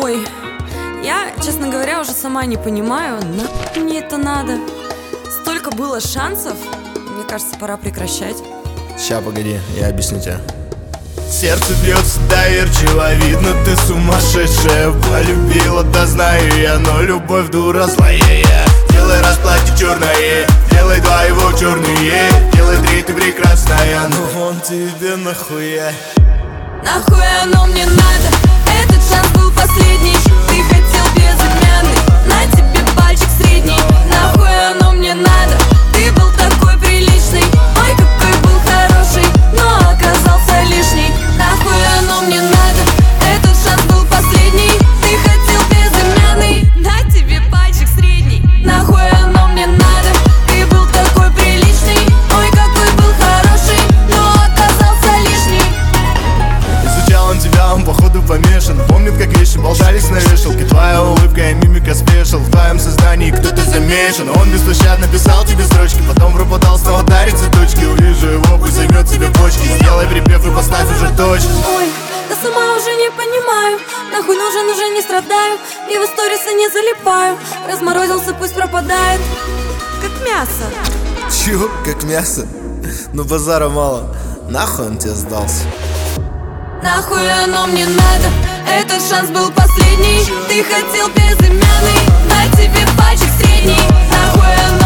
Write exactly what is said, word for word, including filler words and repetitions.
Ой, я, честно говоря, уже сама не понимаю, нахуй мне это надо. Столько было шансов, мне кажется, пора прекращать. Ща, погоди, я объясню тебе. Сердце бьется доверчиво, видно, ты сумасшедшая. Полюбила, да знаю я, но любовь дура злая. Делай расплате черное, делай два его черные, делай три, ты прекрасная, но он тебе нахуя. Нахуй оно мне надо, этот шанс был последний. Ты хотел безымянный, на тебе пальчик средний. Нахуй оно мне надо, ты был такой приличный. Ой, какой был хороший, но оказался лишний. Нахуй оно мне надо, этот шанс был последний. Ты хотел безымянный, на тебе пальчик средний. Нахуй оно мне надо, ты был такой приличный. Ой, какой был хороший, но оказался лишний. Изучал он тебя, он походу помешан. Помнит, как вещи болтались на вешалке. Твоя улыбка и мимика спешил. В твоем сознании кто-то замешан. Он беспощадно писал тебе строчки, потом пропадал, снова дарит цветочки. Увижу его, пусть займет себе почки. Сделай припев и поставь уже точку. Ой, да сама уже не понимаю, нахуй нужен, уже не страдаю. И в сторисы не залипаю. Разморозился, пусть пропадает. Как мясо. Чего? Как мясо? Ну базара мало. Нахуй он тебе сдался? Нахуй оно мне надо, этот шанс был последний. Ты хотел безымянный, на тебе пальчик средний. Нахуй оно